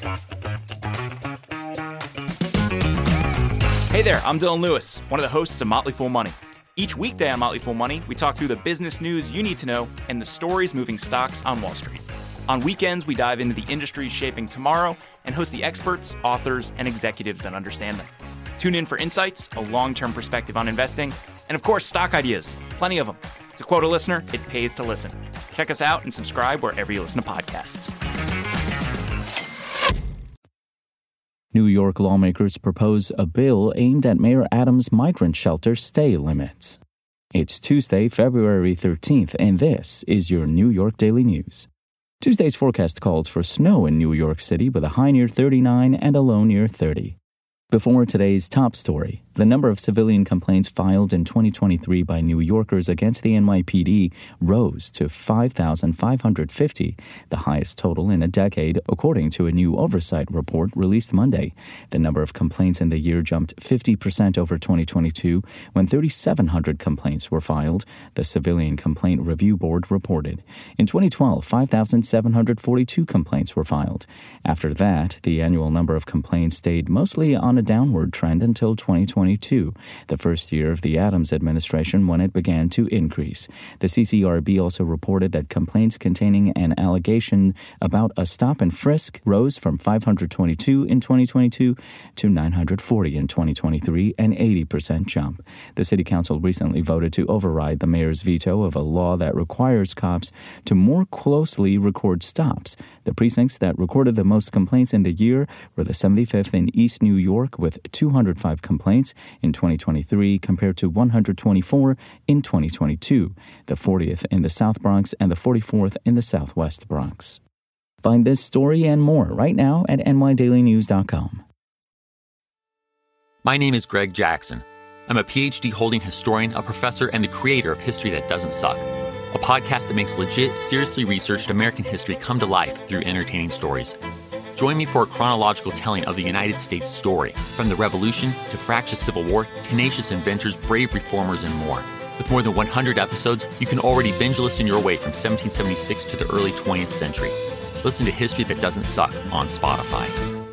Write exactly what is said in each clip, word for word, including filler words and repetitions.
Hey there, I'm Dylan Lewis, one of the hosts of Motley Fool Money. Each weekday on Motley Fool Money, we talk through the business news you need to know and the stories moving stocks on Wall Street. On weekends, we dive into the industries shaping tomorrow and host the experts, authors, and executives that understand them. Tune in for insights, a long-term perspective on investing, and of course, stock ideas. Plenty of them. To quote a listener, it pays to listen. Check us out and subscribe wherever you listen to podcasts. New York lawmakers propose a bill aimed at Mayor Adams' migrant shelter stay limits. It's Tuesday, February thirteenth, and this is your New York Daily News. Tuesday's forecast calls for snow in New York City with a high near thirty-nine and a low near thirty. Before today's top story, the number of civilian complaints filed in twenty twenty-three by New Yorkers against the N Y P D rose to five thousand five hundred fifty, the highest total in a decade, according to a new oversight report released Monday. The number of complaints in the year jumped fifty percent over twenty twenty-two, when three thousand seven hundred complaints were filed, the Civilian Complaint Review Board reported. In twenty twelve, five thousand seven hundred forty-two complaints were filed. After that, the annual number of complaints stayed mostly on a downward trend until twenty twenty-two, the first year of the Adams administration when it began to increase. The C C R B also reported that complaints containing an allegation about a stop and frisk rose from five hundred twenty-two in twenty twenty-two to nine hundred forty in twenty twenty-three, an eighty percent jump. The City Council recently voted to override the mayor's veto of a law that requires cops to more closely record stops. The precincts that recorded the most complaints in the year were the seventy-fifth in East New York, with two hundred five complaints in twenty twenty-three compared to one hundred twenty-four in twenty twenty-two, the fortieth in the South Bronx and the forty-fourth in the Southwest Bronx. Find this story and more right now at N Y Daily News dot com. My name is Greg Jackson. I'm a P H D holding historian, a professor, and the creator of History That Doesn't Suck, a podcast that makes legit, seriously researched American history come to life through entertaining stories. Join me for a chronological telling of the United States story, from the Revolution to fractious Civil War, tenacious inventors, brave reformers, and more. With more than one hundred episodes, you can already binge listen your way from seventeen seventy-six to the early twentieth century. Listen to History That Doesn't Suck on Spotify.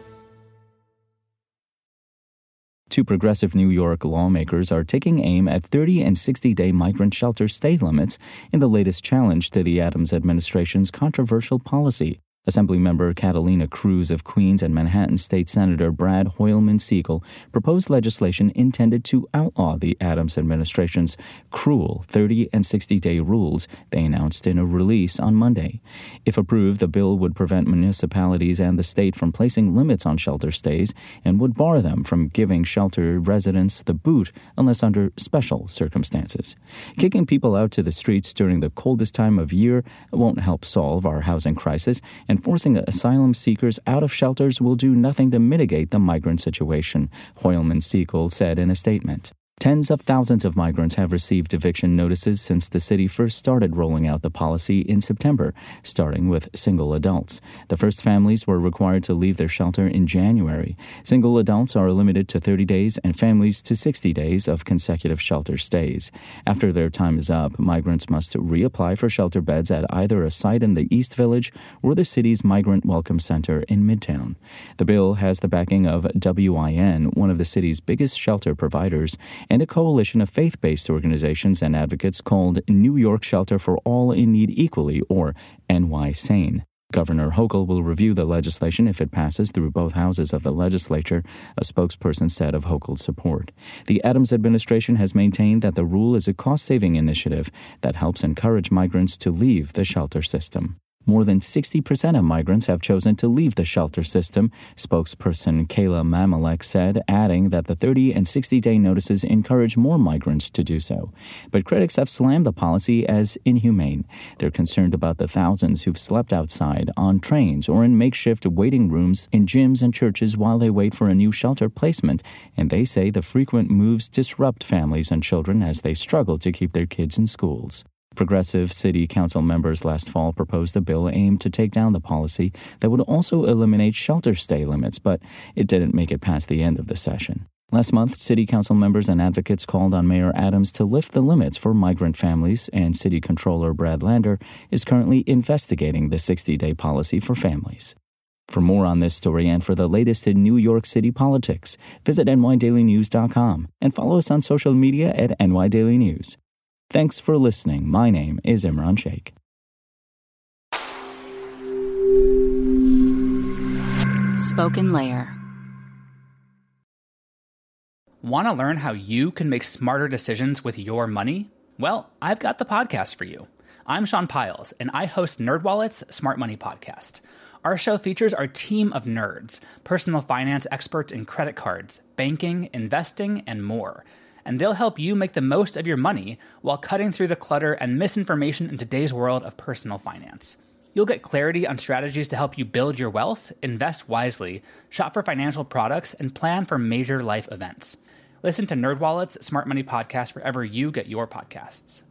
Two progressive New York lawmakers are taking aim at thirty and sixty-day migrant shelter stay limits in the latest challenge to the Adams administration's controversial policy. Assemblymember Catalina Cruz of Queens and Manhattan State Senator Brad Hoylman-Siegel proposed legislation intended to outlaw the Adams administration's cruel thirty and sixty-day rules, they announced in a release on Monday. If approved, the bill would prevent municipalities and the state from placing limits on shelter stays and would bar them from giving shelter residents the boot unless under special circumstances. Kicking people out to the streets during the coldest time of year won't help solve our housing crisis, and forcing asylum seekers out of shelters will do nothing to mitigate the migrant situation, Hoylman-Siegel said in a statement. Tens of thousands of migrants have received eviction notices since the city first started rolling out the policy in September, starting with single adults. The first families were required to leave their shelter in January. Single adults are limited to thirty days and families to sixty days of consecutive shelter stays. After their time is up, migrants must reapply for shelter beds at either a site in the East Village or the city's Migrant Welcome Center in Midtown. The bill has the backing of W I N, one of the city's biggest shelter providers, and a coalition of faith-based organizations and advocates called New York Shelter for All in Need Equally, or N Y SANE. Governor Hochul will review the legislation if it passes through both houses of the legislature, a spokesperson said of Hochul's support. The Adams administration has maintained that the rule is a cost-saving initiative that helps encourage migrants to leave the shelter system. More than sixty percent of migrants have chosen to leave the shelter system, spokesperson Kayla Mamalek said, adding that the thirty and sixty-day notices encourage more migrants to do so. But critics have slammed the policy as inhumane. They're concerned about the thousands who've slept outside, on trains, or in makeshift waiting rooms in gyms and churches while they wait for a new shelter placement, and they say the frequent moves disrupt families and children as they struggle to keep their kids in schools. Progressive city council members last fall proposed a bill aimed to take down the policy that would also eliminate shelter stay limits, but it didn't make it past the end of the session. Last month, city council members and advocates called on Mayor Adams to lift the limits for migrant families, and City Controller Brad Lander is currently investigating the sixty-day policy for families. For more on this story and for the latest in New York City politics, visit N Y Daily News dot com and follow us on social media at N Y Daily News. Thanks for listening. My name is Imran Sheikh. Spoken Layer. Want to learn how you can make smarter decisions with your money? Well, I've got the podcast for you. I'm Sean Piles, and I host NerdWallet's Smart Money Podcast. Our show features our team of nerds, personal finance experts in credit cards, banking, investing, and more. And they'll help you make the most of your money while cutting through the clutter and misinformation in today's world of personal finance. You'll get clarity on strategies to help you build your wealth, invest wisely, shop for financial products, and plan for major life events. Listen to NerdWallet's Smart Money Podcast wherever you get your podcasts.